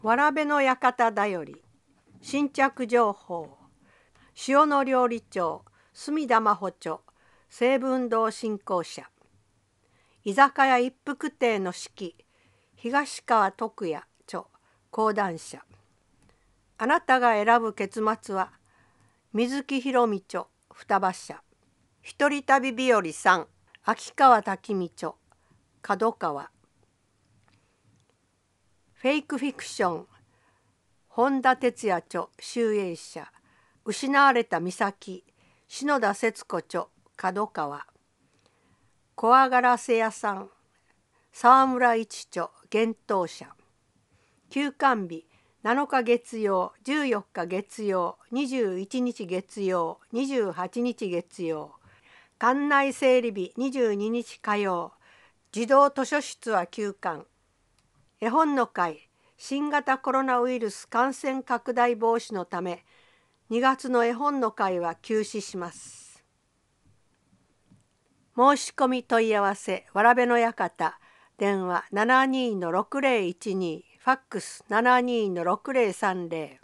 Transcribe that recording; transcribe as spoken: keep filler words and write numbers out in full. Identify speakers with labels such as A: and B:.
A: わらべの館だより新着情報。塩の料理長隅田真帆著西武運動振興者。居酒屋一服亭の式東川徳也著講談社。あなたが選ぶ結末は水木ひろみ著双葉社。一人旅日和さん秋川滝美著角川。フェイクフィクション本田哲也著集英社。失われた岬篠田節子著角川。怖がらせ屋さん沢村一著幻冬社。休館日なのか月曜じゅうよっか月曜にじゅういちにち月曜にじゅうはちにち月曜。館内整理日にじゅうににち火曜。児童図書室は休館。絵本の会新型コロナウイルス感染拡大防止のためにがつの絵本の会は休止します。申し込み問い合わせわらべの館。電話 ななにーのろくぜろいちに、ファックス ななにーのろくぜろさんぜろ。